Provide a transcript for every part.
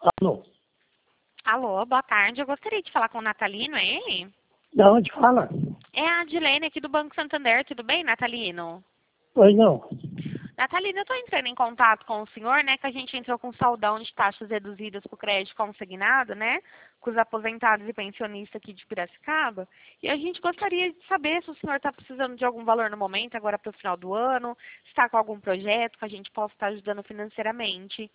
Alô? Alô, boa tarde. Eu gostaria de falar com o Natalino, é ele? Da onde fala? É a Adilene aqui do Banco Santander. Tudo bem, Natalino? Pois não. Natalino, eu estou entrando em contato com o senhor, né? Que a gente entrou com saldão de taxas reduzidas para o crédito consignado, né? Com os aposentados e pensionistas aqui de Piracicaba. E a gente gostaria de saber se o senhor está precisando de algum valor no momento, agora para o final do ano, se está com algum projeto que a gente possa estar ajudando financeiramente.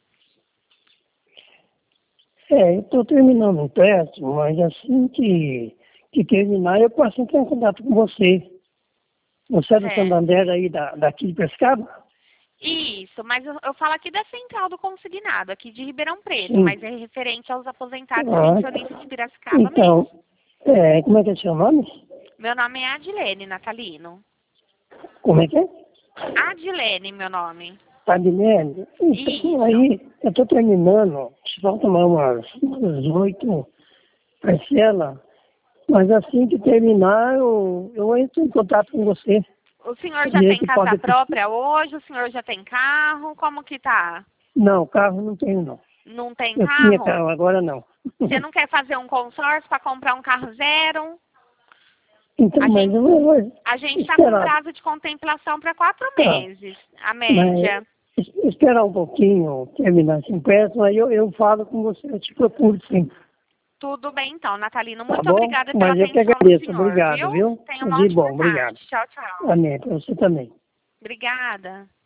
Eu estou terminando o empréstimo, mas assim que terminar, eu posso entrar em contato com você. Você é do Certo. Santander aí daqui de Pescado? Isso, mas eu falo aqui da Central do Consignado, aqui de Ribeirão Preto, Sim. mas é referente aos aposentados e Ah, pensionistas de Piracicaba mesmo. então, como é que é seu nome? Meu nome é Adilene Natalino. Como é que é? Adilene, meu nome. Adilene? Então, Isso. aí, eu estou terminando, só tomar umas 8 parcelas, mas assim que terminar, eu entro em contato com você. O senhor já Ver tem que casa pode ter. própria hoje? O senhor já tem carro? Como que tá? Não, carro não tenho, não. Não tem Eu tinha carro? carro, agora não. Você não quer fazer um consórcio para comprar um carro zero? Então, A mas gente eu vou a gente está com esperar. prazo de contemplação para 4 Tá. meses, a Mas média. esperar um pouquinho, terminar esse empréstimo, aí eu falo com você, eu te procuro sim. Tudo bem, então, Natalino. Tá Muito bom? obrigada pela Mas eu que atenção do agradeço. senhor, Obrigado, viu? viu? Tenha uma De ótima bom, obrigado. tarde. Tchau, tchau. Amém. Para você também. Obrigada.